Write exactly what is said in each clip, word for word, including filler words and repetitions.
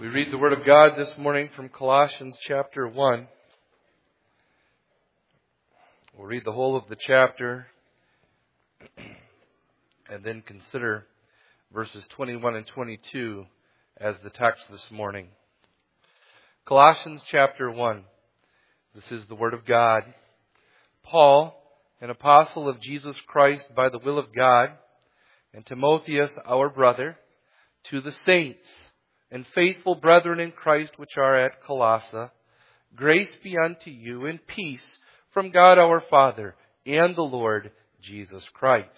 We read the Word of God this morning from Colossians chapter one. We'll read the whole of the chapter and then consider verses twenty-one and twenty-two as the text this morning. Colossians chapter one. This is the Word of God. Paul, an apostle of Jesus Christ by the will of God, and Timotheus, our brother, to the saints and faithful brethren in Christ which are at Colossae, grace be unto you and peace from God our Father and the Lord Jesus Christ.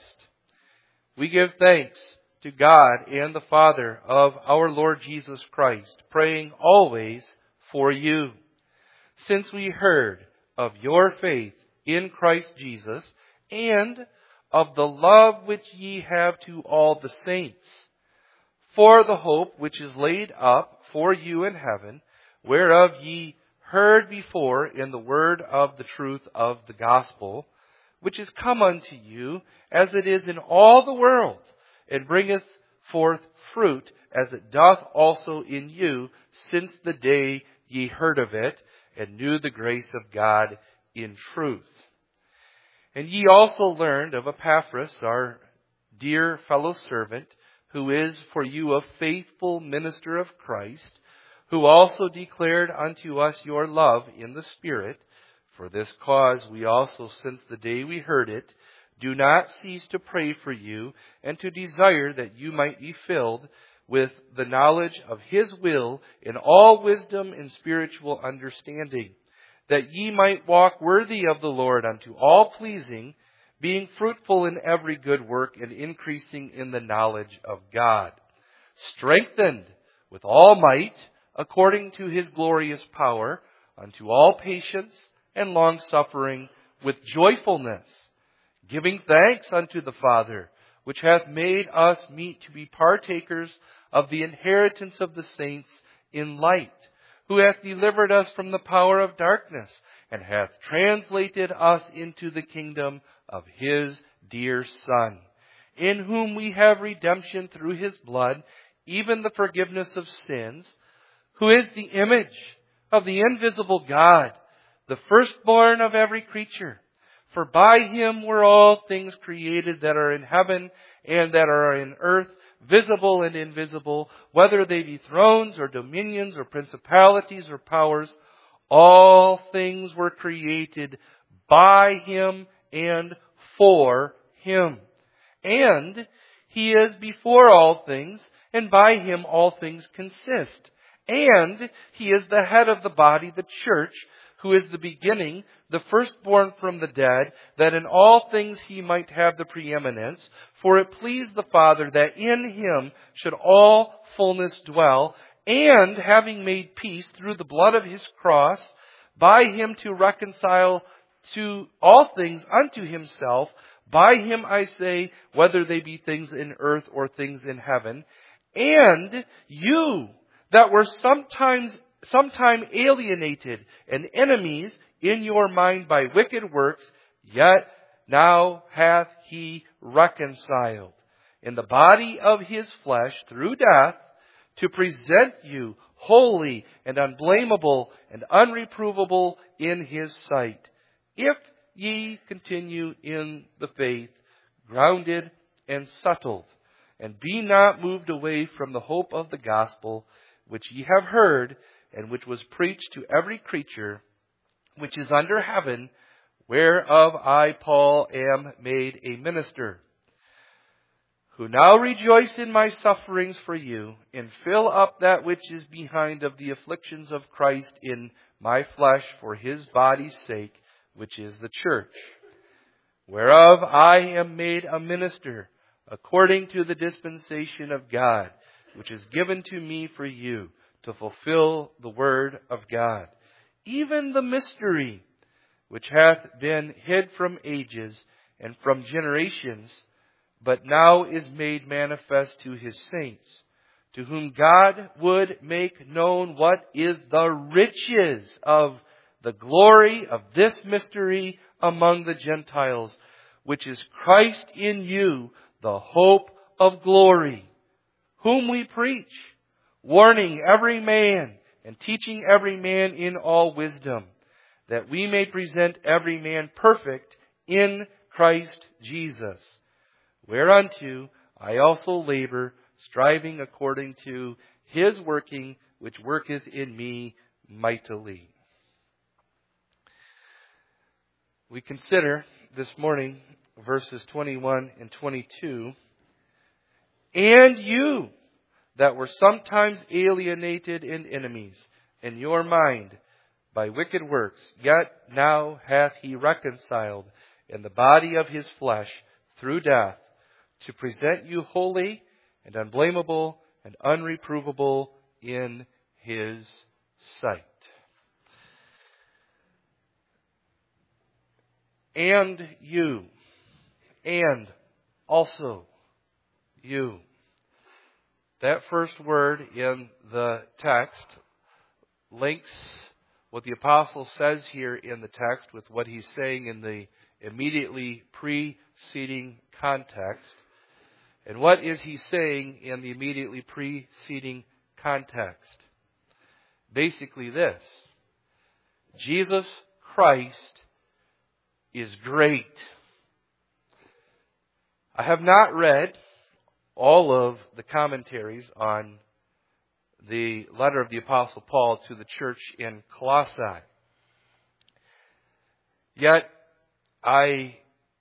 We give thanks to God and the Father of our Lord Jesus Christ, praying always for you, since we heard of your faith in Christ Jesus and of the love which ye have to all the saints, for the hope which is laid up for you in heaven, whereof ye heard before in the word of the truth of the gospel, which is come unto you, as it is in all the world, and bringeth forth fruit, as it doth also in you, since the day ye heard of it, and knew the grace of God in truth. And ye also learned of Epaphras, our dear fellow servant, who is for you a faithful minister of Christ, who also declared unto us your love in the Spirit. For this cause we also, since the day we heard it, do not cease to pray for you, and to desire that you might be filled with the knowledge of His will in all wisdom and spiritual understanding, that ye might walk worthy of the Lord unto all pleasing, being fruitful in every good work and increasing in the knowledge of God, strengthened with all might according to His glorious power, unto all patience and long-suffering with joyfulness, giving thanks unto the Father, which hath made us meet to be partakers of the inheritance of the saints in light, who hath delivered us from the power of darkness, and hath translated us into the kingdom of His dear Son, in whom we have redemption through His blood, even the forgiveness of sins, who is the image of the invisible God, the firstborn of every creature. For by Him were all things created that are in heaven and that are in earth, visible and invisible, whether they be thrones or dominions or principalities or powers. All things were created by Him and for Him. And He is before all things, and by Him all things consist. And He is the head of the body, the church, who is the beginning, the firstborn from the dead, that in all things He might have the preeminence. For it pleased the Father that in Him should all fullness dwell, and having made peace through the blood of His cross, by Him to reconcile to all things unto Himself. By Him, I say, whether they be things in earth or things in heaven. And you that were sometimes sometime alienated and enemies in your mind by wicked works, yet now hath He reconciled in the body of His flesh through death, to present you holy and unblameable and unreprovable in His sight, if ye continue in the faith, grounded and settled, and be not moved away from the hope of the gospel, which ye have heard, and which was preached to every creature which is under heaven, whereof I, Paul, am made a minister, who now rejoice in my sufferings for you, and fill up that which is behind of the afflictions of Christ in my flesh for His body's sake, which is the church, whereof I am made a minister, according to the dispensation of God, which is given to me for you, to fulfill the word of God, even the mystery which hath been hid from ages and from generations, but now is made manifest to His saints, to whom God would make known what is the riches of the glory of this mystery among the Gentiles, which is Christ in you, the hope of glory, whom we preach, warning every man and teaching every man in all wisdom, that we may present every man perfect in Christ Jesus. Whereunto I also labor, striving according to His working, which worketh in me mightily. We consider this morning verses twenty-one and twenty-two. And you that were sometimes alienated and enemies in your mind by wicked works, yet now hath He reconciled in the body of His flesh through death, to present you holy and unblameable and unreprovable in His sight. And you, and also you. That first word in the text links what the apostle says here in the text with what he's saying in the immediately preceding context. And what is he saying in the immediately preceding context? Basically this: Jesus Christ is great. I have not read all of the commentaries on the letter of the Apostle Paul to the church in Colossae. Yet, I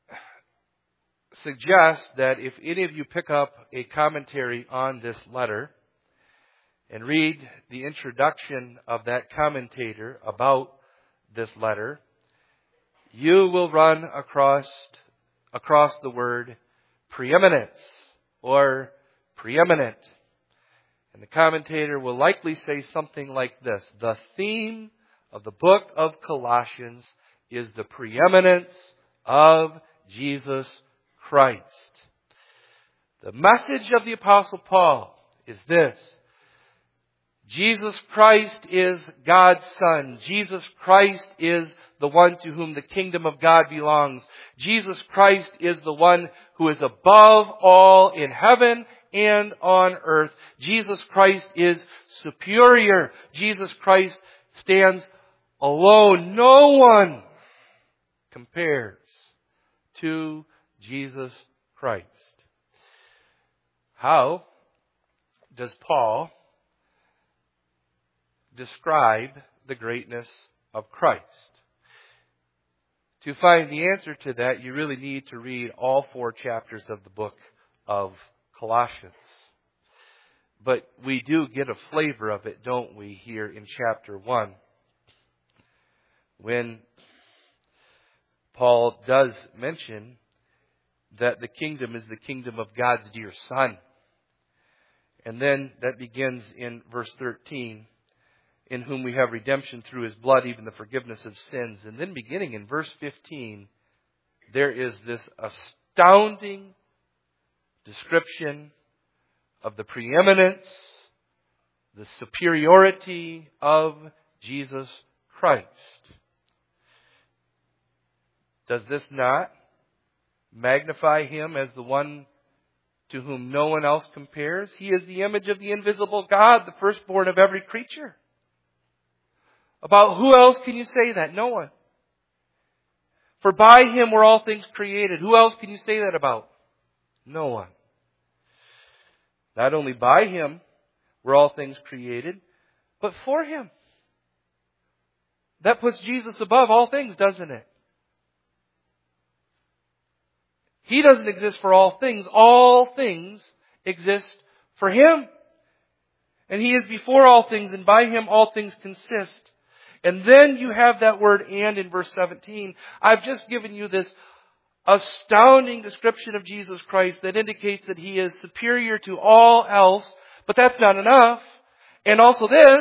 suggest that if any of you pick up a commentary on this letter and read the introduction of that commentator about this letter, you will run across, across the word preeminence or preeminent. And the commentator will likely say something like this: the theme of the book of Colossians is the preeminence of Jesus Christ. The message of the Apostle Paul is this: Jesus Christ is God's Son. Jesus Christ is the one to whom the kingdom of God belongs. Jesus Christ is the one who is above all in heaven and on earth. Jesus Christ is superior. Jesus Christ stands alone. No one compares to Jesus Christ. How does Paul describe the greatness of Christ? To find the answer to that, you really need to read all four chapters of the book of Colossians. But we do get a flavor of it, don't we, here in chapter one, when Paul does mention that the kingdom is the kingdom of God's dear Son. And then that begins in verse thirteen, in whom we have redemption through His blood, even the forgiveness of sins. And then beginning in verse fifteen, there is this astounding description of the preeminence, the superiority of Jesus Christ. Does this not magnify Him as the one to whom no one else compares? He is the image of the invisible God, the firstborn of every creature. About who else can you say that? No one. For by Him were all things created. Who else can you say that about? No one. Not only by Him were all things created, but for Him. That puts Jesus above all things, doesn't it? He doesn't exist for all things. All things exist for Him. And He is before all things, and by Him all things consist. And then you have that word "and" in verse seventeen. I've just given you this astounding description of Jesus Christ that indicates that He is superior to all else, but that's not enough. And also this,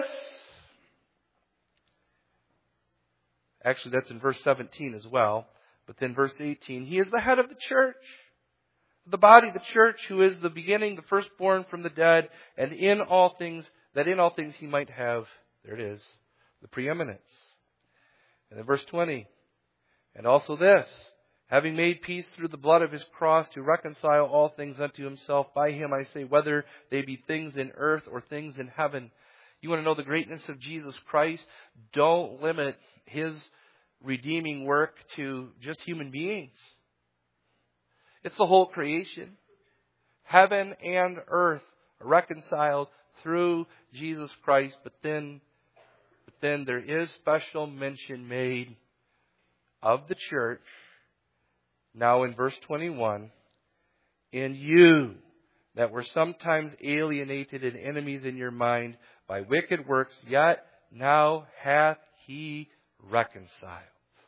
actually that's in verse seventeen as well, but then verse eighteen, He is the head of the church, the body of the church, who is the beginning, the firstborn from the dead, and in all things, that in all things He might have, there it is, the preeminence. And then verse twenty, and also this, having made peace through the blood of His cross, to reconcile all things unto Himself. By Him, I say, whether they be things in earth or things in heaven. You want to know the greatness of Jesus Christ? Don't limit His redeeming work to just human beings. It's the whole creation. Heaven and earth are reconciled through Jesus Christ. But then, but then there is special mention made of the church. Now in verse twenty-one, in you that were sometimes alienated and enemies in your mind by wicked works, yet now hath He reconciled.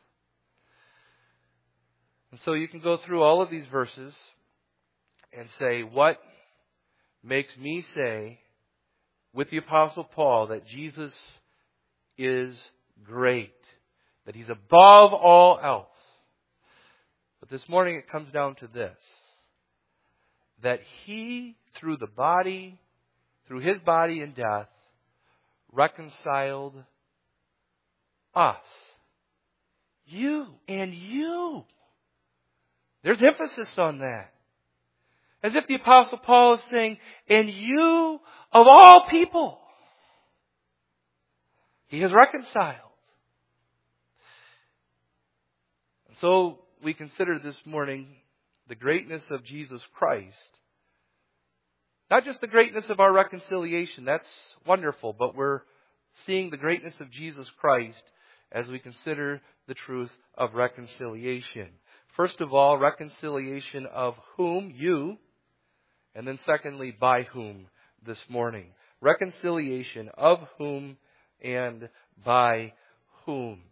And so you can go through all of these verses and say, what makes me say with the Apostle Paul that Jesus is great, that He's above all else. But this morning it comes down to this, that He, through the body, through His body and death, reconciled us. You and you. There's emphasis on that. As if the Apostle Paul is saying, and you of all people, He has reconciled. So we consider this morning the greatness of Jesus Christ. Not just the greatness of our reconciliation, that's wonderful, but we're seeing the greatness of Jesus Christ as we consider the truth of reconciliation. First of all, reconciliation of whom? You. And then secondly, by whom this morning. Reconciliation of whom and by whom.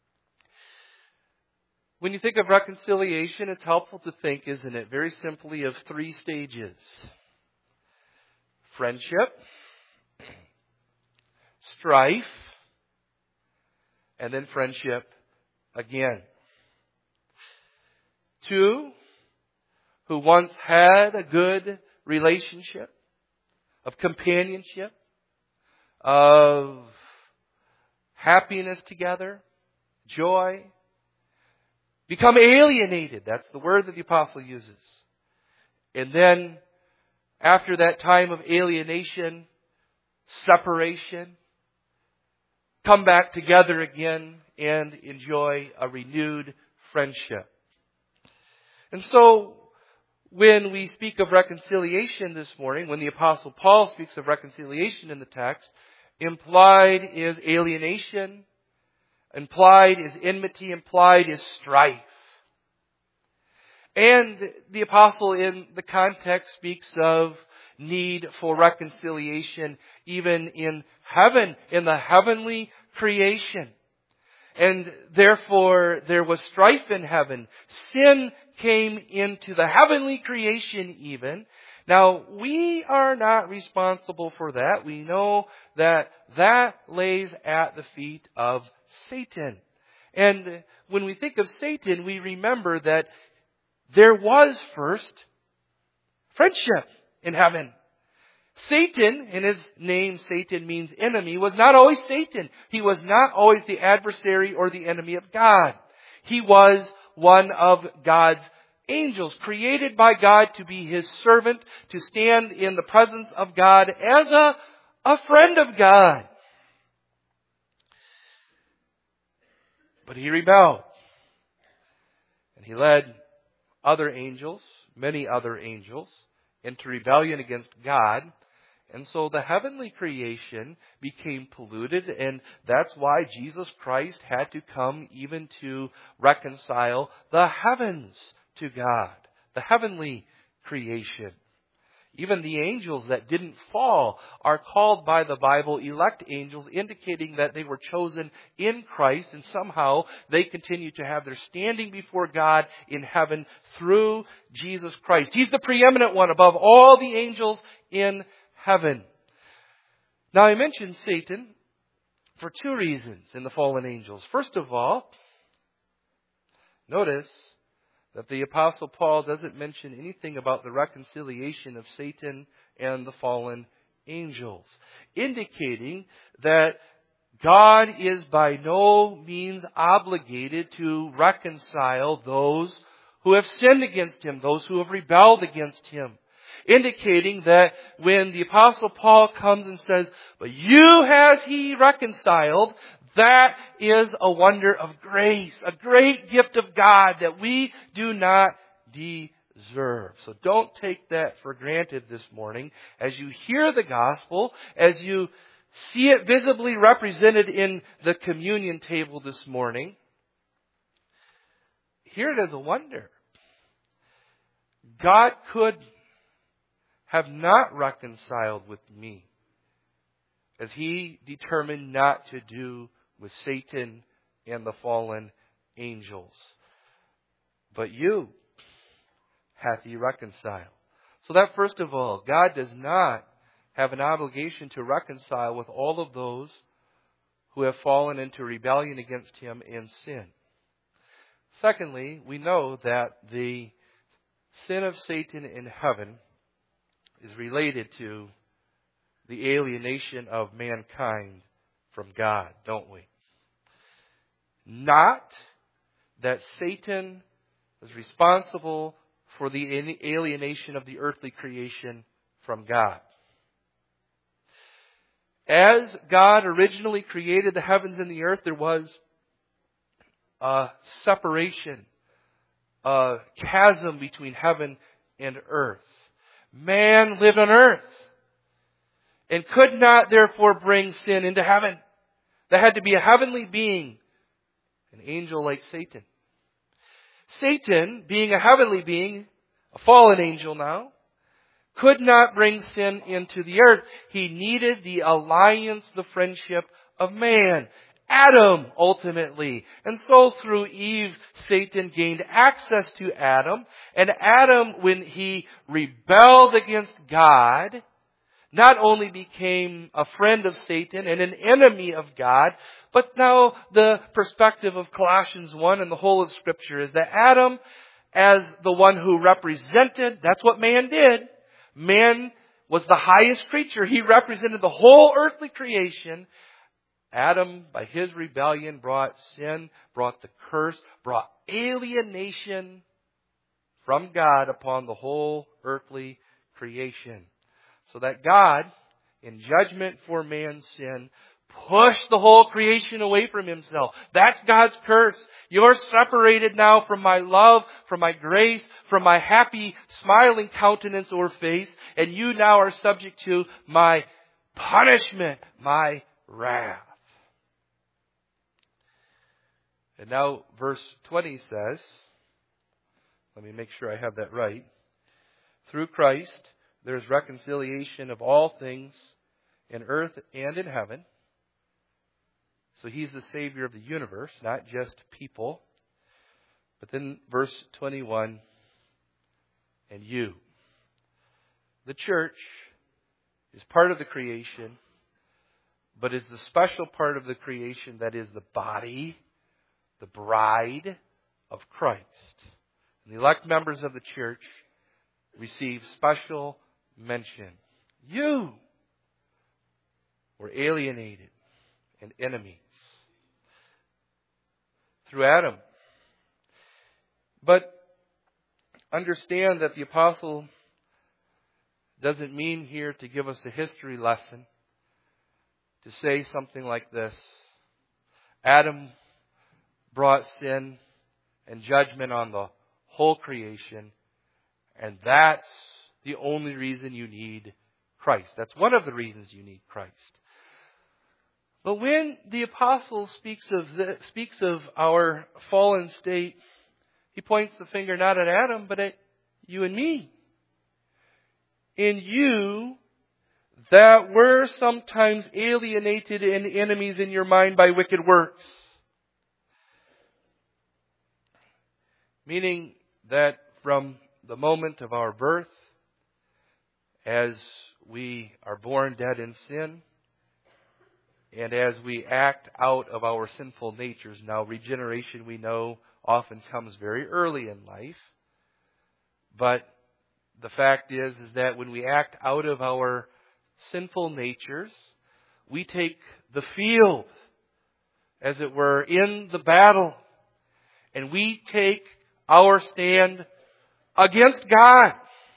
When you think of reconciliation, it's helpful to think, isn't it, very simply of three stages. Friendship, strife, and then friendship again. Two who once had a good relationship of companionship, of happiness together, joy, become alienated. That's the word that the apostle uses. And then, after that time of alienation, separation, come back together again and enjoy a renewed friendship. And so, when we speak of reconciliation this morning, when the Apostle Paul speaks of reconciliation in the text, implied is alienation, implied is enmity, implied is strife. And the Apostle in the context speaks of need for reconciliation even in heaven, in the heavenly creation. And therefore, there was strife in heaven. Sin came into the heavenly creation even. Now, we are not responsible for that. We know that that lays at the feet of Satan. And when we think of Satan, we remember that there was first friendship in heaven. Satan, and his name Satan means enemy, was not always Satan. He was not always the adversary or the enemy of God. He was one of God's angels, created by God to be His servant, to stand in the presence of God as a, a friend of God. But he rebelled. And he led other angels, many other angels, into rebellion against God. And so the heavenly creation became polluted, and that's why Jesus Christ had to come even to reconcile the heavens to God, the heavenly creation. Even the angels that didn't fall are called by the Bible elect angels, indicating that they were chosen in Christ, and somehow they continue to have their standing before God in heaven through Jesus Christ. He's the preeminent one above all the angels in heaven. Now, I mentioned Satan for two reasons in the fallen angels. First of all, notice that the Apostle Paul doesn't mention anything about the reconciliation of Satan and the fallen angels, indicating that God is by no means obligated to reconcile those who have sinned against Him, those who have rebelled against Him. Indicating that when the Apostle Paul comes and says, "But you has He reconciled," that is a wonder of grace, a great gift of God that we do not deserve. So don't take that for granted this morning. As you hear the gospel, as you see it visibly represented in the communion table this morning, hear it as a wonder. God could have not reconciled with me, as He determined not to do with Satan and the fallen angels. But you hath He reconciled. So that first of all, God does not have an obligation to reconcile with all of those who have fallen into rebellion against Him and sin. Secondly, we know that the sin of Satan in heaven is related to the alienation of mankind from God, don't we? Not that Satan is responsible for the alienation of the earthly creation from God. As God originally created the heavens and the earth, there was a separation, a chasm between heaven and earth. Man lived on earth and could not therefore bring sin into heaven. There had to be a heavenly being, an angel like Satan. Satan, being a heavenly being, a fallen angel now, could not bring sin into the earth. He needed the alliance, the friendship of man. Adam, ultimately. And so through Eve, Satan gained access to Adam. And Adam, when he rebelled against God, not only became a friend of Satan and an enemy of God, but now the perspective of Colossians one and the whole of Scripture is that Adam, as the one who represented, that's what man did. Man was the highest creature. He represented the whole earthly creation. Adam, by his rebellion, brought sin, brought the curse, brought alienation from God upon the whole earthly creation. So that God, in judgment for man's sin, pushed the whole creation away from Himself. That's God's curse. You're separated now from my love, from my grace, from my happy, smiling countenance or face, and you now are subject to my punishment, my wrath. And now verse twenty says, let me make sure I have that right. Through Christ, there is reconciliation of all things in earth and in heaven. So He's the Savior of the universe, not just people. But then verse twenty-one, and you. The church is part of the creation, but is the special part of the creation that is the body, the bride of Christ. And the elect members of the church receive special mention. You were alienated and enemies through Adam. But understand that the apostle doesn't mean here to give us a history lesson, to say something like this. Adam brought sin and judgment on the whole creation, and that's the only reason you need Christ. That's one of the reasons you need Christ. But when the apostle speaks of the, speaks of our fallen state, he points the finger not at Adam, but at you and me. In you that were sometimes alienated and enemies in your mind by wicked works. Meaning that from the moment of our birth, as we are born dead in sin, and as we act out of our sinful natures. Now, regeneration, we know, often comes very early in life. But the fact is, is that when we act out of our sinful natures, we take the field, as it were, in the battle. And we take our stand against God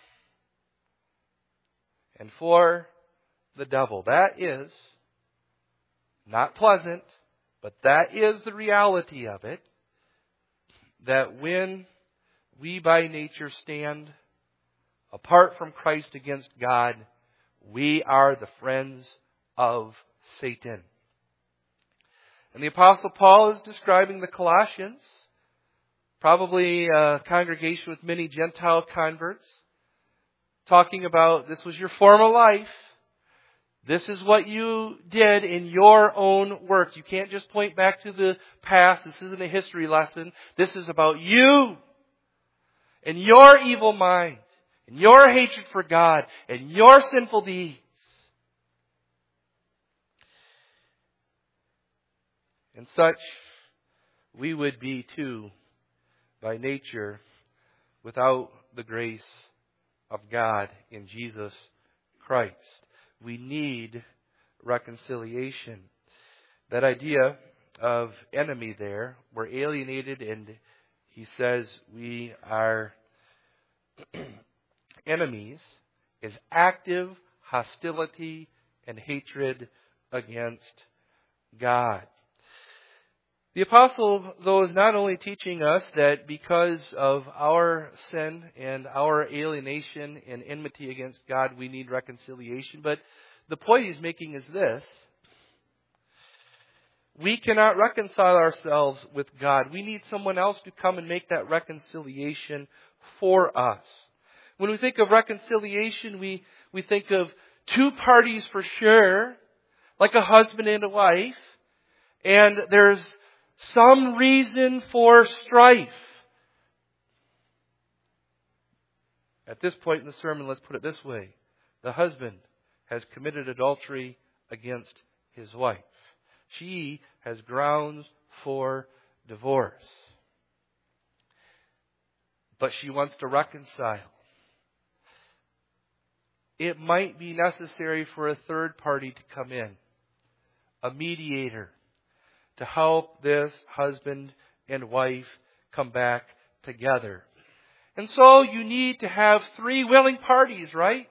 and for the devil. That is not pleasant, but that is the reality of it. That when we by nature stand apart from Christ against God, we are the friends of Satan. And the Apostle Paul is describing the Colossians, probably a congregation with many Gentile converts, talking about this was your former life. This is what you did in your own works. You can't just point back to the past. This isn't a history lesson. This is about you and your evil mind and your hatred for God and your sinful deeds. And such we would be too by nature without the grace of God in Jesus Christ. We need reconciliation. That idea of enemy there, we're alienated, and he says we are enemies, is active hostility and hatred against God. The apostle, though, is not only teaching us that because of our sin and our alienation and enmity against God, we need reconciliation, but the point he's making is this: we cannot reconcile ourselves with God. We need someone else to come and make that reconciliation for us. When we think of reconciliation, we, we think of two parties for sure, like a husband and a wife, and there's some reason for strife. At this point in the sermon, let's put it this way. The husband has committed adultery against his wife. She has grounds for divorce. But she wants to reconcile. It might be necessary for a third party to come in, a mediator, to help this husband and wife come back together. And so you need to have three willing parties, right?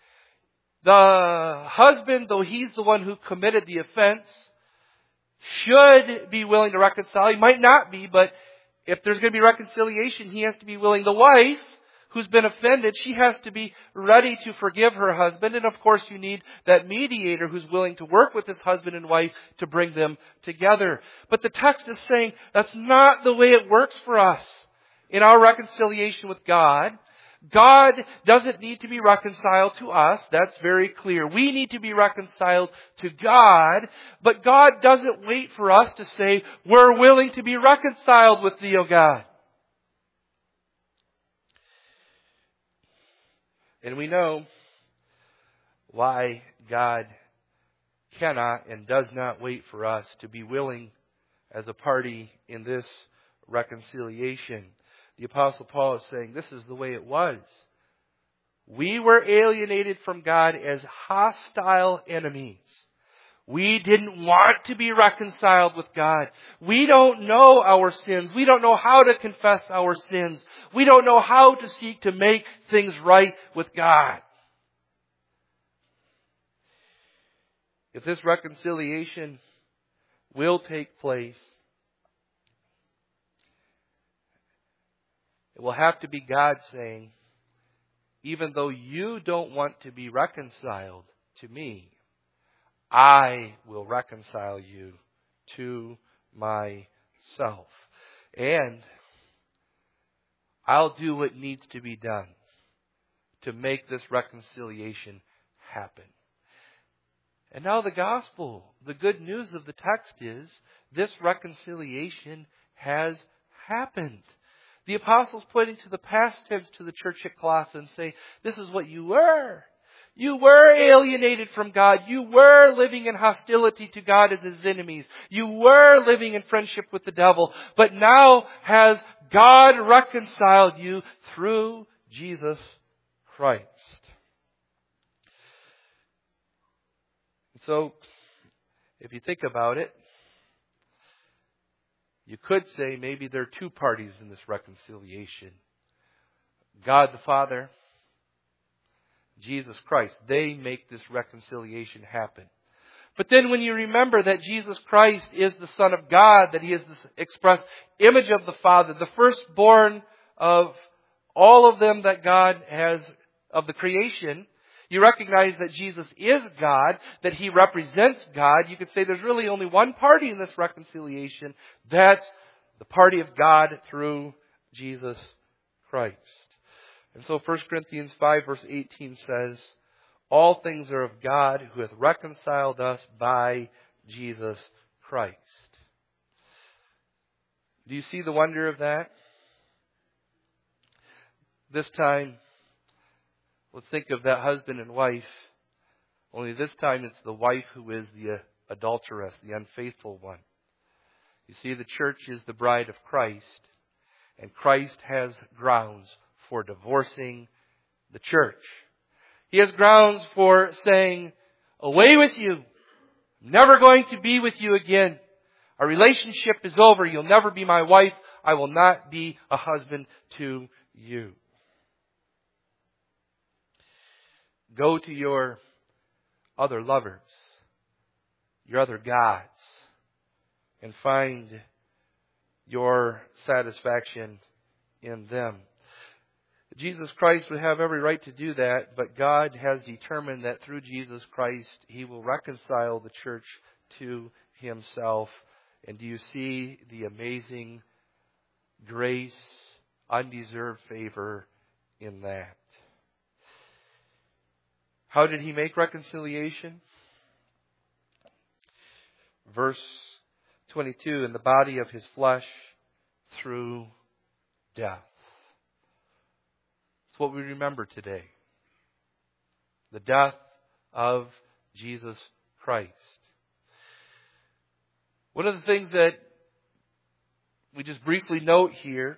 The husband, though he's the one who committed the offense, should be willing to reconcile. He might not be, but if there's going to be reconciliation, he has to be willing. The wife, who's been offended, she has to be ready to forgive her husband. And of course, you need that mediator who's willing to work with this husband and wife to bring them together. But the text is saying that's not the way it works for us in our reconciliation with God. God doesn't need to be reconciled to us. That's very clear. We need to be reconciled to God. But God doesn't wait for us to say, we're willing to be reconciled with thee, O God. And we know why God cannot and does not wait for us to be willing as a party in this reconciliation. The Apostle Paul is saying this is the way it was. We were alienated from God as hostile enemies. We didn't want to be reconciled with God. We don't know our sins. We don't know how to confess our sins. We don't know how to seek to make things right with God. If this reconciliation will take place, it will have to be God saying, even though you don't want to be reconciled to me, I will reconcile you to myself. And I'll do what needs to be done to make this reconciliation happen. And now the gospel, the good news of the text is, this reconciliation has happened. The apostles pointing to the past tense to the church at Colossae and say, this is what you were. You were alienated from God. You were living in hostility to God as His enemies. You were living in friendship with the devil. But now has God reconciled you through Jesus Christ. So, if you think about it, You could say maybe there are two parties in this reconciliation. God the Father, Jesus Christ. They make this reconciliation happen. But then when you remember that Jesus Christ is the Son of God, that He is the express image of the Father, the firstborn of all of them that God has of the creation, you recognize that Jesus is God, that He represents God. You could say there's really only one party in this reconciliation. That's the party of God through Jesus Christ. And so First Corinthians five verse eighteen says, all things are of God who hath reconciled us by Jesus Christ. Do you see the wonder of that? This time, let's think of that husband and wife. Only this time it's the wife who is the adulteress, the unfaithful one. You see, the church is the bride of Christ, and Christ has grounds for divorcing the church. He has grounds for saying, away with you. I'm never going to be with you again. Our relationship is over. You'll never be my wife. I will not be a husband to you. Go to your other lovers, your other gods, and find your satisfaction in them. Jesus Christ would have every right to do that, but God has determined that through Jesus Christ, He will reconcile the church to Himself. And do you see the amazing grace, undeserved favor in that? How did He make reconciliation? Verse twenty-two, in the body of His flesh through death. It's what we remember today. The death of Jesus Christ. One of the things that we just briefly note here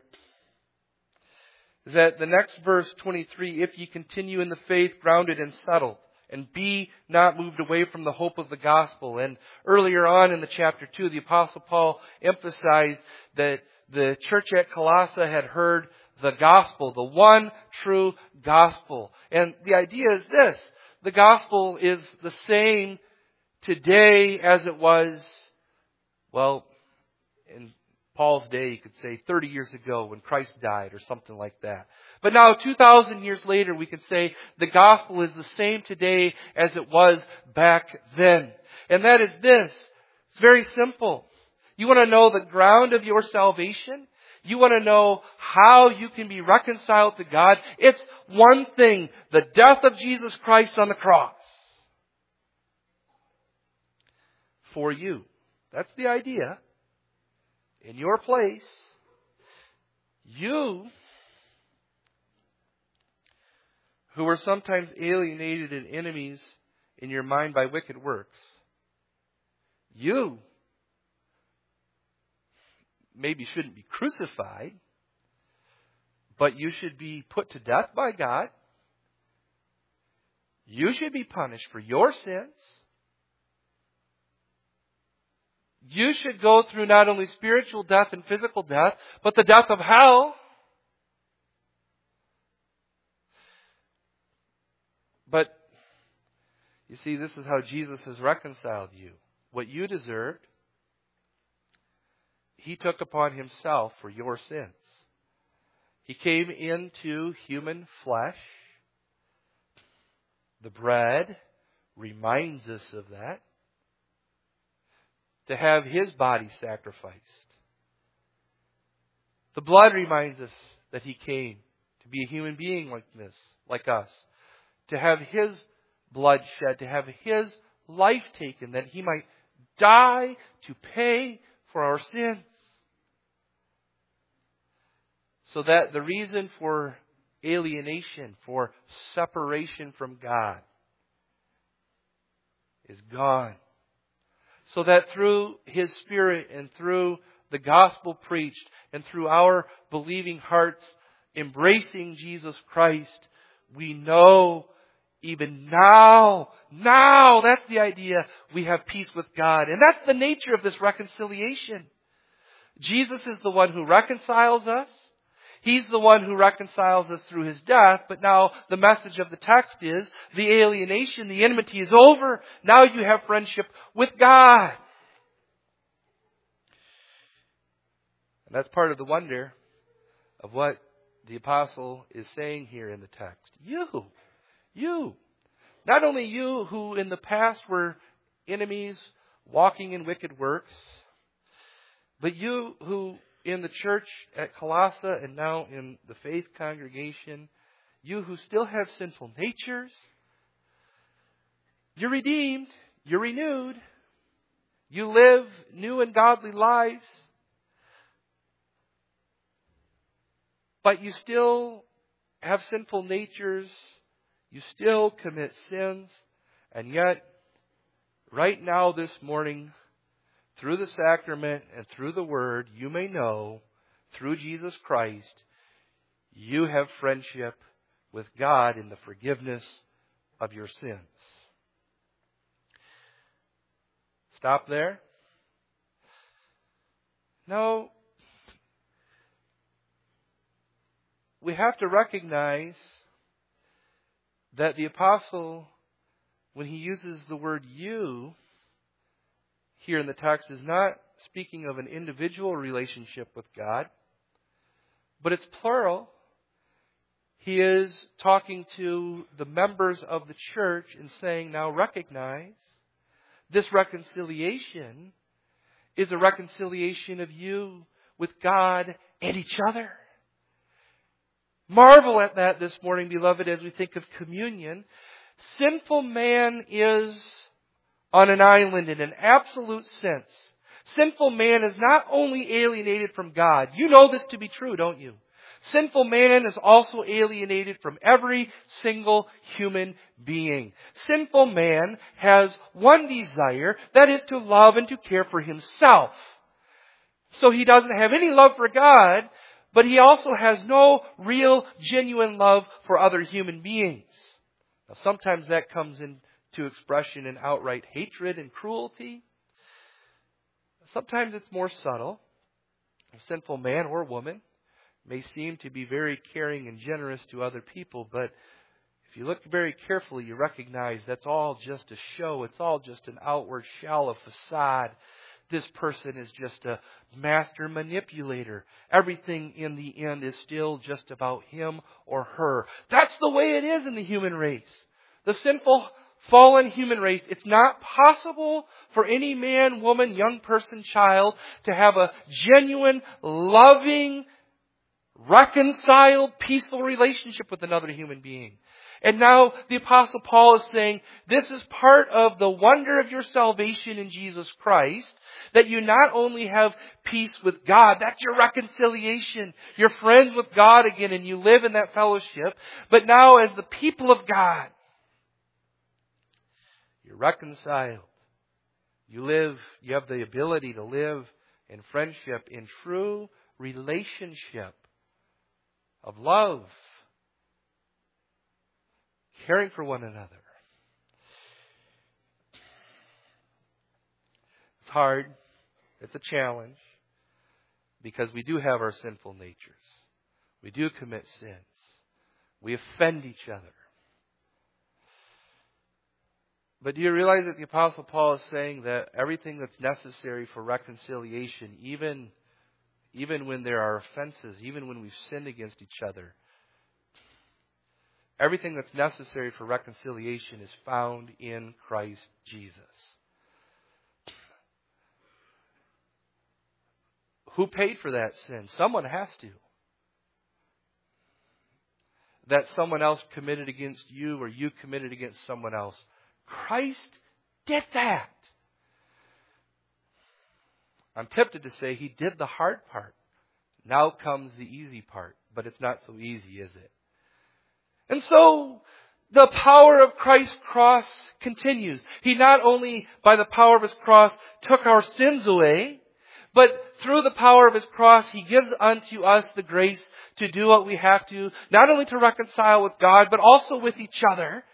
is that the next verse, twenty-three, if ye continue in the faith, grounded and settled, and be not moved away from the hope of the gospel. And earlier on in the chapter two, the Apostle Paul emphasized that the church at Colossae had heard the gospel, the one true gospel. And the idea is this: the gospel is the same today as it was, well, in Paul's day, you could say thirty years ago when Christ died or something like that. But now two thousand years later, we could say the gospel is the same today as it was back then. And that is this. It's very simple. You want to know the ground of your salvation? You want to know how you can be reconciled to God? It's one thing: the death of Jesus Christ on the cross. For you. That's the idea. In your place, you, who are sometimes alienated and enemies in your mind by wicked works, you maybe shouldn't be crucified, but you should be put to death by God. You should be punished for your sins. You should go through not only spiritual death and physical death, but the death of hell. But, you see, this is how Jesus has reconciled you. What you deserved, He took upon Himself for your sins. He came into human flesh. The bread reminds us of that. To have His body sacrificed. The blood reminds us that He came to be a human being like this, like us. To have His blood shed, to have His life taken, that He might die to pay for our sins. So that the reason for alienation, for separation from God, is gone. So that through His Spirit and through the gospel preached and through our believing hearts embracing Jesus Christ, we know even now, now, that's the idea, we have peace with God. And that's the nature of this reconciliation. Jesus is the one who reconciles us. He's the one who reconciles us through His death. But now the message of the text is the alienation, the enmity is over. Now you have friendship with God. And that's part of the wonder of what the apostle is saying here in the text. You, you, not only you who in the past were enemies walking in wicked works, but you who in the church at Colossae and now in the faith congregation, you who still have sinful natures, you're redeemed, you're renewed, you live new and godly lives, but you still have sinful natures, you still commit sins, and yet, right now this morning, through the sacrament and through the Word, you may know, through Jesus Christ, you have friendship with God in the forgiveness of your sins. Stop there? No. We have to recognize that the apostle, when he uses the word you here in the text, is not speaking of an individual relationship with God, but it's plural. He is talking to the members of the church and saying, now recognize this reconciliation is a reconciliation of you with God and each other. Marvel at that this morning, beloved, as we think of communion. Sinful man is on an island in an absolute sense. Sinful man is not only alienated from God. You know this to be true, don't you? Sinful man is also alienated from every single human being. Sinful man has one desire, that is to love and to care for himself. So he doesn't have any love for God, but he also has no real, genuine love for other human beings. Now, sometimes that comes into expression in outright hatred and cruelty. Sometimes it's more subtle. A sinful man or woman may seem to be very caring and generous to other people, but if you look very carefully, you recognize that's all just a show. It's all just an outward shell, a facade. This person is just a master manipulator. Everything in the end is still just about him or her. That's the way it is in the human race. The sinful, fallen human race. It's not possible for any man, woman, young person, child to have a genuine, loving, reconciled, peaceful relationship with another human being. And now the Apostle Paul is saying, this is part of the wonder of your salvation in Jesus Christ, that you not only have peace with God, that's your reconciliation. You're friends with God again and you live in that fellowship. But now as the people of God, you're reconciled. You live, you have the ability to live in friendship, in true relationship of love, caring for one another. It's hard. It's a challenge because we do have our sinful natures. We do commit sins. We offend each other. But do you realize that the Apostle Paul is saying that everything that's necessary for reconciliation, even, even when there are offenses, even when we've sinned against each other, everything that's necessary for reconciliation is found in Christ Jesus. Who paid for that sin? Someone has to. That someone else committed against you or you committed against someone else. Christ did that. I'm tempted to say He did the hard part. Now comes the easy part. But it's not so easy, is it? And so, the power of Christ's cross continues. He not only, by the power of His cross, took our sins away, but through the power of His cross, He gives unto us the grace to do what we have to, not only to reconcile with God, but also with each other.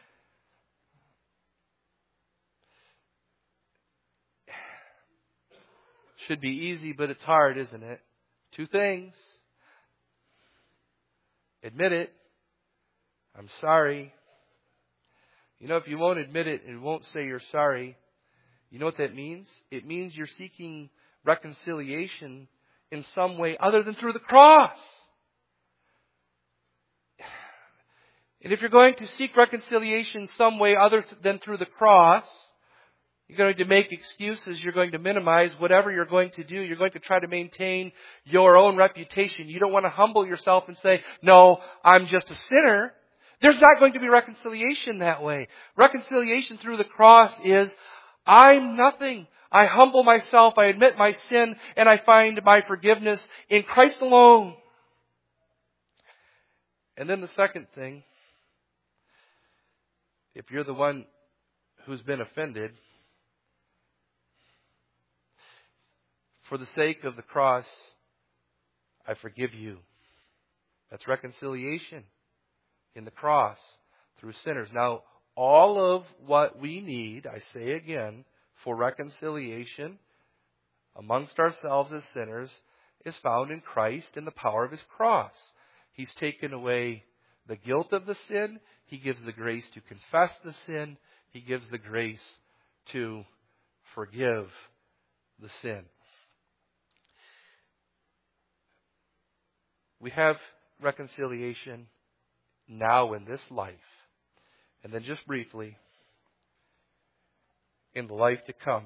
Should be easy, but it's hard, isn't it? Two things. Admit it. I'm sorry. You know, if you won't admit it and won't say you're sorry, you know what that means? It means you're seeking reconciliation in some way other than through the cross. And if you're going to seek reconciliation some way other than through the cross, you're going to make excuses. You're going to minimize whatever you're going to do. You're going to try to maintain your own reputation. You don't want to humble yourself and say, no, I'm just a sinner. There's not going to be reconciliation that way. Reconciliation through the cross is, I'm nothing. I humble myself. I admit my sin, and I find my forgiveness in Christ alone. And then the second thing, if you're the one who's been offended, for the sake of the cross, I forgive you. That's reconciliation in the cross through sinners. Now, all of what we need, I say again, for reconciliation amongst ourselves as sinners is found in Christ and the power of His cross. He's taken away the guilt of the sin. He gives the grace to confess the sin. He gives the grace to forgive the sin. We have reconciliation now in this life. And then just briefly, in the life to come.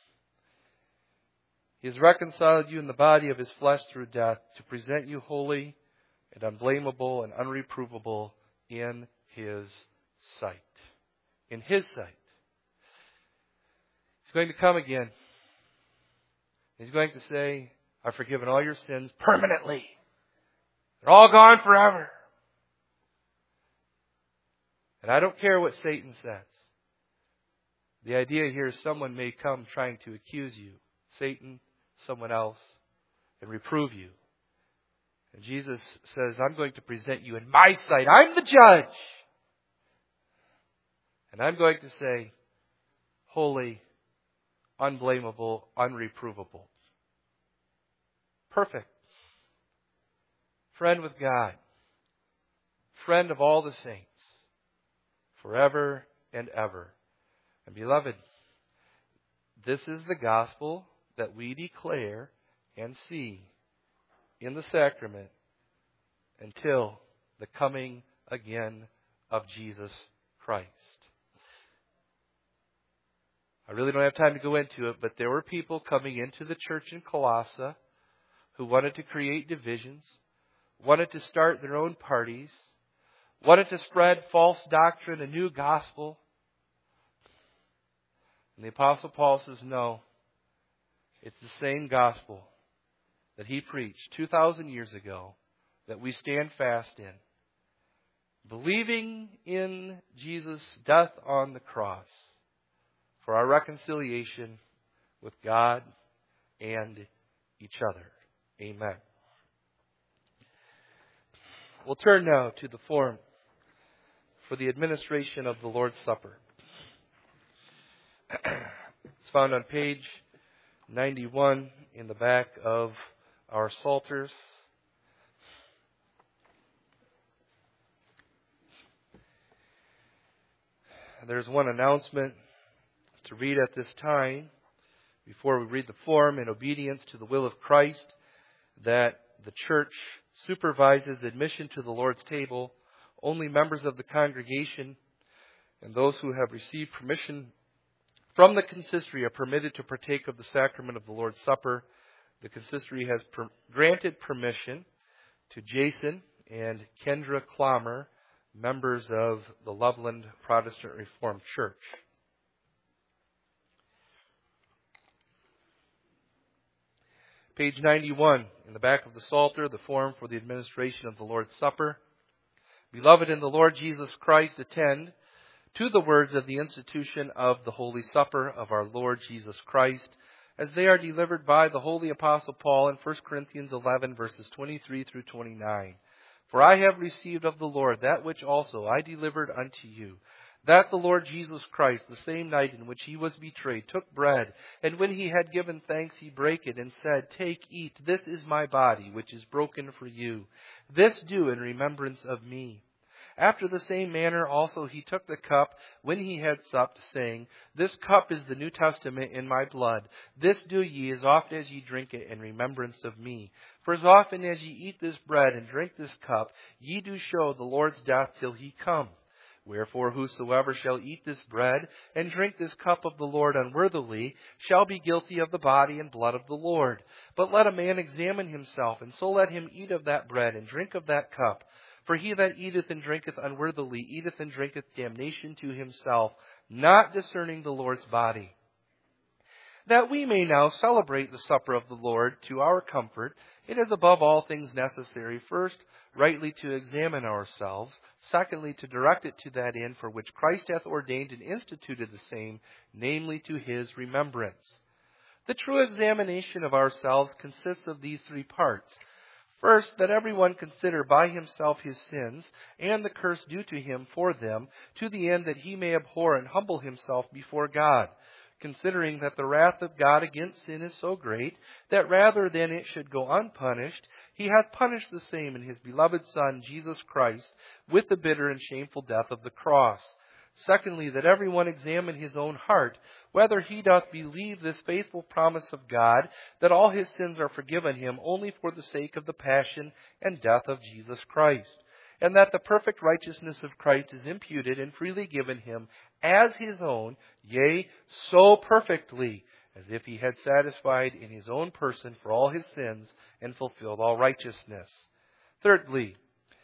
He has reconciled you in the body of His flesh through death to present you holy and unblameable and unreprovable in His sight. In His sight. He's going to come again. He's going to say, I've forgiven all your sins permanently. They're all gone forever. And I don't care what Satan says. The idea here is someone may come trying to accuse you, Satan, someone else, and reprove you. And Jesus says, I'm going to present you in my sight. I'm the judge. And I'm going to say, holy, unblameable, unreprovable. Perfect. Friend with God. Friend of all the saints. Forever and ever. And beloved, this is the gospel that we declare and see in the sacrament until the coming again of Jesus Christ. I really don't have time to go into it, but there were people coming into the church in Colossae who wanted to create divisions, wanted to start their own parties, wanted to spread false doctrine, a new gospel. And the Apostle Paul says, no, it's the same gospel that he preached two thousand years ago that we stand fast in. Believing in Jesus' death on the cross for our reconciliation with God and each other. Amen. We'll turn now to the form for the administration of the Lord's Supper. It's found on page ninety-one in the back of our Psalters. There's one announcement to read at this time before we read the form in obedience to the will of Christ, that the church supervises admission to the Lord's table. Only members of the congregation and those who have received permission from the consistory are permitted to partake of the sacrament of the Lord's Supper. The consistory has per- granted permission to Jason and Kendra Clommer, members of the Loveland Protestant Reformed Church. Page ninety-one, in the back of the Psalter, the form for the administration of the Lord's Supper. Beloved in the Lord Jesus Christ, attend to the words of the institution of the Holy Supper of our Lord Jesus Christ, as they are delivered by the Holy Apostle Paul in First Corinthians eleven, verses twenty-three through twenty-nine. For I have received of the Lord that which also I delivered unto you, that the Lord Jesus Christ, the same night in which he was betrayed, took bread, and when he had given thanks, he brake it, and said, Take, eat, this is my body, which is broken for you. This do in remembrance of me. After the same manner also he took the cup when he had supped, saying, This cup is the New Testament in my blood. This do ye as often as ye drink it in remembrance of me. For as often as ye eat this bread and drink this cup, ye do show the Lord's death till he come. Wherefore whosoever shall eat this bread and drink this cup of the Lord unworthily shall be guilty of the body and blood of the Lord. But let a man examine himself, and so let him eat of that bread and drink of that cup. For he that eateth and drinketh unworthily eateth and drinketh damnation to himself, not discerning the Lord's body. That we may now celebrate the supper of the Lord to our comfort, it is above all things necessary, first, rightly to examine ourselves, secondly, to direct it to that end for which Christ hath ordained and instituted the same, namely to his remembrance. The true examination of ourselves consists of these three parts. First, that every one consider by himself his sins, and the curse due to him for them, to the end that he may abhor and humble himself before God, considering that the wrath of God against sin is so great, that rather than it should go unpunished, he hath punished the same in his beloved Son, Jesus Christ, with the bitter and shameful death of the cross. Secondly, that every one examine his own heart, whether he doth believe this faithful promise of God, that all his sins are forgiven him only for the sake of the passion and death of Jesus Christ, and that the perfect righteousness of Christ is imputed and freely given him as his own, yea, so perfectly, as if he had satisfied in his own person for all his sins and fulfilled all righteousness. Thirdly,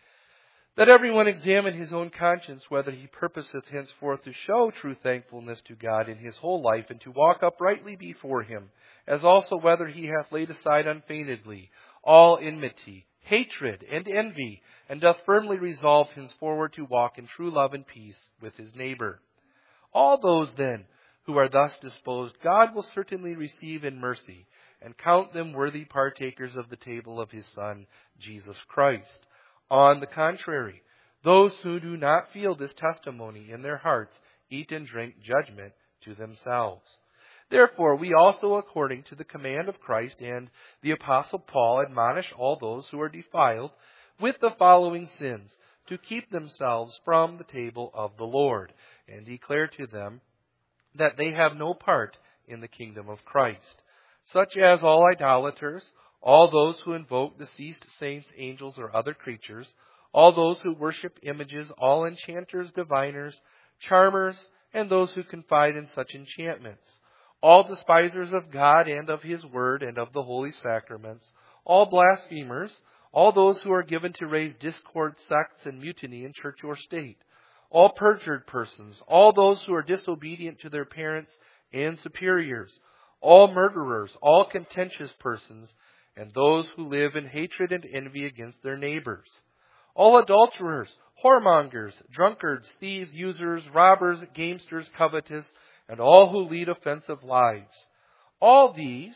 that every one examine his own conscience, whether he purposeth henceforth to show true thankfulness to God in his whole life, and to walk uprightly before him, as also whether he hath laid aside unfeignedly all enmity, hatred, and envy, and doth firmly resolve henceforward to walk in true love and peace with his neighbor. All those, then, who are thus disposed, God will certainly receive in mercy, and count them worthy partakers of the table of his Son, Jesus Christ. On the contrary, those who do not feel this testimony in their hearts eat and drink judgment to themselves. Therefore, we also, according to the command of Christ and the Apostle Paul, admonish all those who are defiled with the following sins to keep themselves from the table of the Lord, and declare to them that they have no part in the kingdom of Christ, such as all idolaters, all those who invoke deceased saints, angels, or other creatures, all those who worship images, all enchanters, diviners, charmers, and those who confide in such enchantments, all despisers of God and of his word and of the holy sacraments, all blasphemers, all those who are given to raise discord, sects, and mutiny in church or state, all perjured persons, all those who are disobedient to their parents and superiors, all murderers, all contentious persons, and those who live in hatred and envy against their neighbors, all adulterers, whoremongers, drunkards, thieves, users, robbers, gamesters, covetous, and all who lead offensive lives. All these,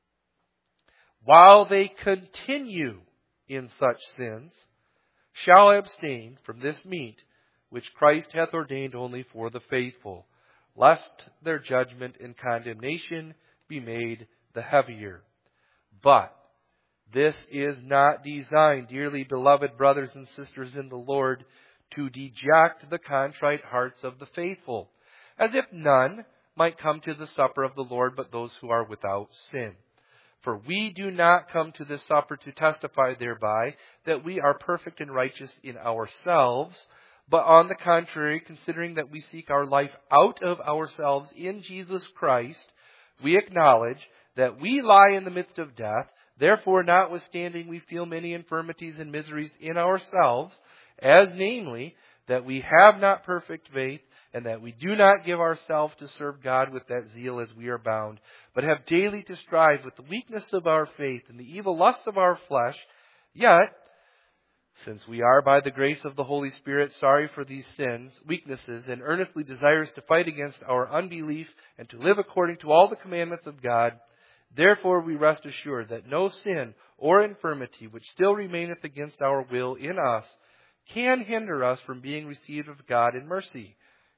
while they continue in such sins, shall abstain from this meat, which Christ hath ordained only for the faithful, lest their judgment and condemnation be made the heavier. But this is not designed, dearly beloved brothers and sisters in the Lord, to deject the contrite hearts of the faithful, as if none might come to the supper of the Lord but those who are without sin. For we do not come to this supper to testify thereby that we are perfect and righteous in ourselves, but on the contrary, considering that we seek our life out of ourselves in Jesus Christ, we acknowledge that we lie in the midst of death. Therefore, notwithstanding we feel many infirmities and miseries in ourselves, as namely, that we have not perfect faith, and that we do not give ourselves to serve God with that zeal as we are bound, but have daily to strive with the weakness of our faith and the evil lusts of our flesh, yet, since we are by the grace of the Holy Spirit sorry for these sins, weaknesses, and earnestly desirous to fight against our unbelief and to live according to all the commandments of God, therefore we rest assured that no sin or infirmity which still remaineth against our will in us can hinder us from being received of God in mercy,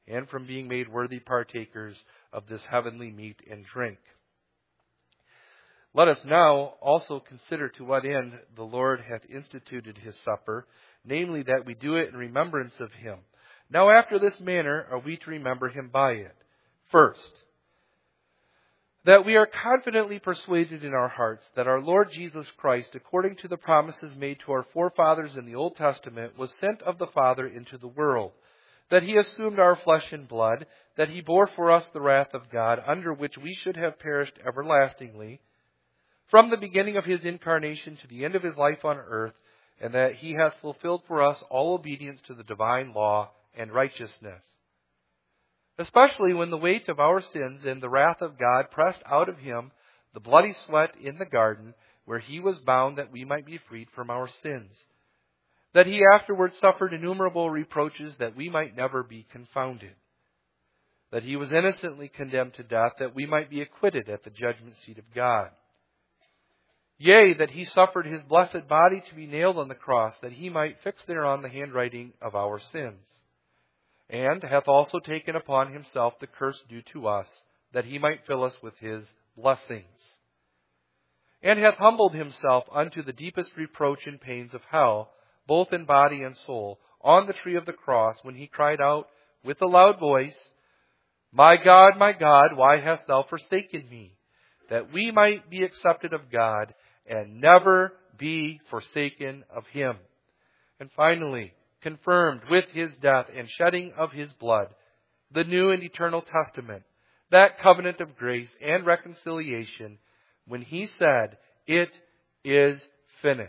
and from being made worthy partakers of this heavenly meat and drink. Let us now also consider to what end the Lord hath instituted his supper, namely that we do it in remembrance of him. Now after this manner are we to remember him by it. First, that we are confidently persuaded in our hearts that our Lord Jesus Christ, according to the promises made to our forefathers in the Old Testament, was sent of the Father into the world, that he assumed our flesh and blood, that he bore for us the wrath of God, under which we should have perished everlastingly, from the beginning of his incarnation to the end of his life on earth, and that he hath fulfilled for us all obedience to the divine law and righteousness. Especially when the weight of our sins and the wrath of God pressed out of him the bloody sweat in the garden, where he was bound that we might be freed from our sins. That he afterwards suffered innumerable reproaches that we might never be confounded. That he was innocently condemned to death that we might be acquitted at the judgment seat of God. Yea, that he suffered his blessed body to be nailed on the cross, that he might fix thereon the handwriting of our sins. And hath also taken upon himself the curse due to us, that he might fill us with his blessings. And hath humbled himself unto the deepest reproach and pains of hell, both in body and soul, on the tree of the cross, when he cried out with a loud voice, My God, my God, why hast thou forsaken me? That we might be accepted of God, and never be forsaken of him. And finally, confirmed with his death and shedding of his blood, the new and eternal testament, that covenant of grace and reconciliation, when he said, It is finished.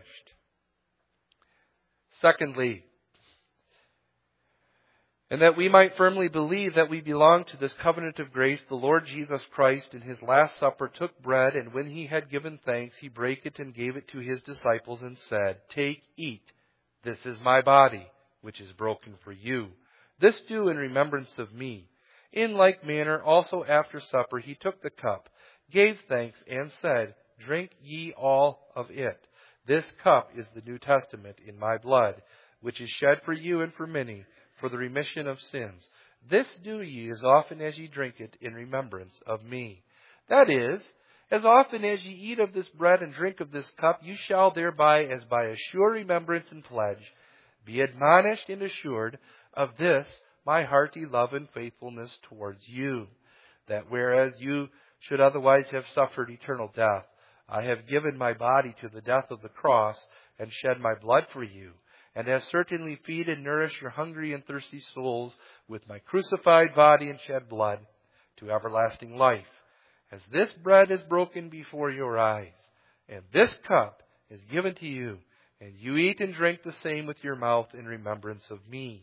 Secondly, and that we might firmly believe that we belong to this covenant of grace, the Lord Jesus Christ in his last supper took bread, and when he had given thanks, he brake it and gave it to his disciples and said, Take, eat, this is my body, which is broken for you. This do in remembrance of me. In like manner also after supper he took the cup, gave thanks, and said, Drink ye all of it. This cup is the New Testament in my blood, which is shed for you and for many, for the remission of sins. This do ye as often as ye drink it in remembrance of me. That is, as often as ye eat of this bread and drink of this cup, you shall thereby, as by a sure remembrance and pledge, be admonished and assured of this my hearty love and faithfulness towards you, that whereas you should otherwise have suffered eternal death, I have given my body to the death of the cross, and shed my blood for you, and have certainly feed and nourish your hungry and thirsty souls with my crucified body and shed blood to everlasting life, as this bread is broken before your eyes, and this cup is given to you, and you eat and drink the same with your mouth in remembrance of me.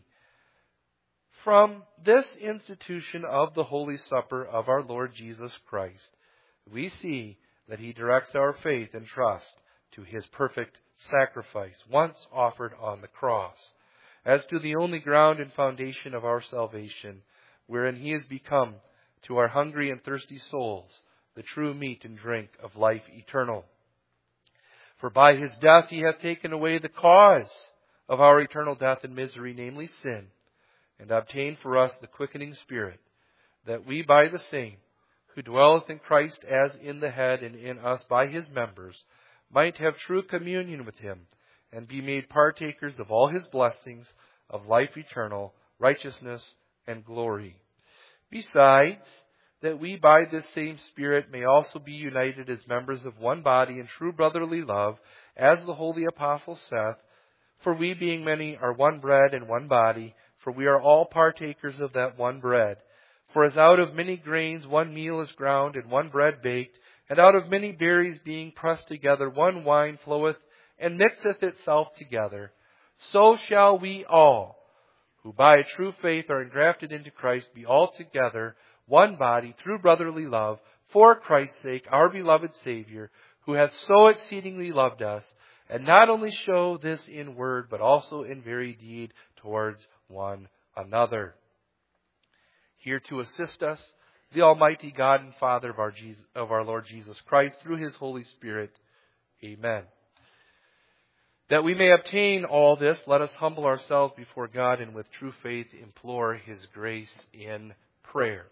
From this institution of the Holy Supper of our Lord Jesus Christ, we see that he directs our faith and trust to his perfect sacrifice, once offered on the cross, as to the only ground and foundation of our salvation, wherein he has become, to our hungry and thirsty souls, the true meat and drink of life eternal. For by his death he hath taken away the cause of our eternal death and misery, namely sin, and obtained for us the quickening Spirit, that we by the same, who dwelleth in Christ as in the head and in us by his members, might have true communion with him, and be made partakers of all his blessings of life eternal, righteousness, and glory. Besides, that we by this same Spirit may also be united as members of one body in true brotherly love, as the holy apostle saith, For we being many are one bread and one body, for we are all partakers of that one bread. For as out of many grains one meal is ground, and one bread baked, and out of many berries being pressed together one wine floweth, and mixeth itself together, so shall we all, who by a true faith are engrafted into Christ, be altogether one body through brotherly love, for Christ's sake, our beloved Savior, who hath so exceedingly loved us, and not only show this in word, but also in very deed towards one another. Here to assist us, the Almighty God and Father of our, Jesus, of our Lord Jesus Christ, through his Holy Spirit. Amen. That we may obtain all this, let us humble ourselves before God and with true faith implore His grace in prayer.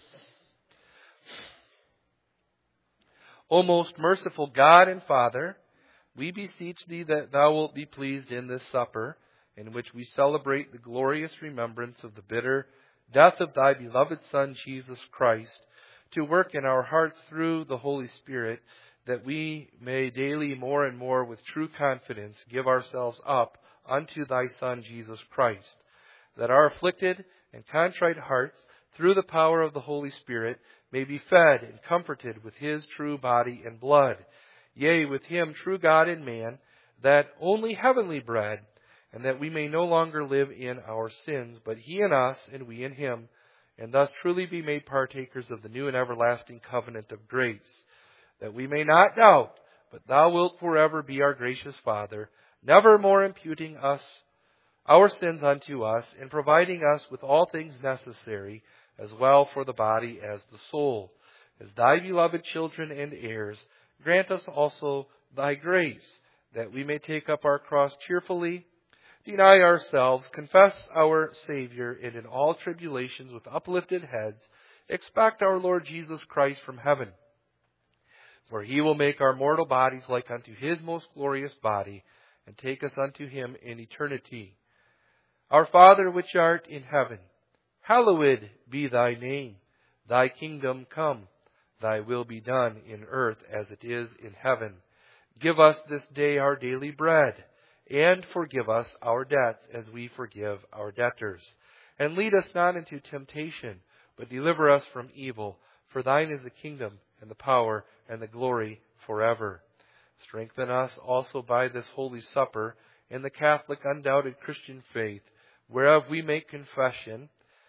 O most merciful God and Father, we beseech Thee that Thou wilt be pleased in this supper, in which we celebrate the glorious remembrance of the bitter death of Thy beloved Son, Jesus Christ, to work in our hearts through the Holy Spirit, that we may daily more and more with true confidence give ourselves up unto Thy Son, Jesus Christ, that our afflicted and contrite hearts, through the power of the Holy Spirit, may be fed and comforted with His true body and blood, yea, with Him, true God and man, that only heavenly bread, and that we may no longer live in our sins, but He in us and we in Him, and thus truly be made partakers of the new and everlasting covenant of grace, that we may not doubt, but Thou wilt forever be our gracious Father, never more imputing us our sins unto us, and providing us with all things necessary, as well for the body as the soul. As Thy beloved children and heirs, grant us also Thy grace, that we may take up our cross cheerfully, deny ourselves, confess our Savior, and in all tribulations with uplifted heads, expect our Lord Jesus Christ from heaven. For He will make our mortal bodies like unto His most glorious body, and take us unto Him in eternity. Our Father which art in heaven, hallowed be Thy name. Thy kingdom come. Thy will be done in earth as it is in heaven. Give us this day our daily bread, and forgive us our debts as we forgive our debtors. And lead us not into temptation, but deliver us from evil. For Thine is the kingdom, and the power, and the glory forever. Strengthen us also by this holy supper in the Catholic undoubted Christian faith, whereof we make confession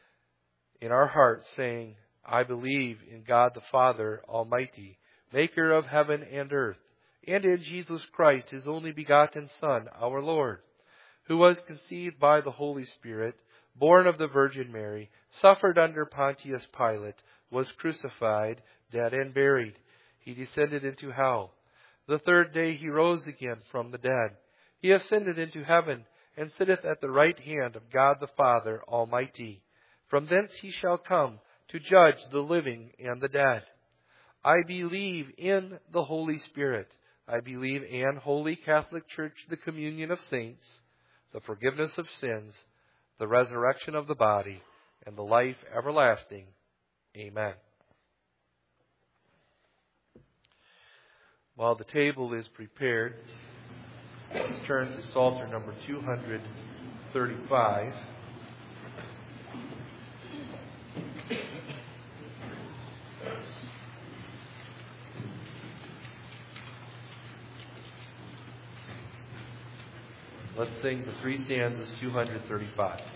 in our hearts, saying, I believe in God the Father Almighty, maker of heaven and earth, and in Jesus Christ, His only begotten Son, our Lord, who was conceived by the Holy Spirit, born of the Virgin Mary, suffered under Pontius Pilate, was crucified, dead, and buried. He descended into hell. The third day He rose again from the dead. He ascended into heaven, and sitteth at the right hand of God the Father Almighty. From thence He shall come to judge the living and the dead. I believe in the Holy Spirit. I believe in Holy Catholic Church, the communion of saints, the forgiveness of sins, the resurrection of the body, and the life everlasting. Amen. While the table is prepared, let's turn to Psalter number two hundred thirty-five. Let's sing the three stanzas, two hundred thirty-five.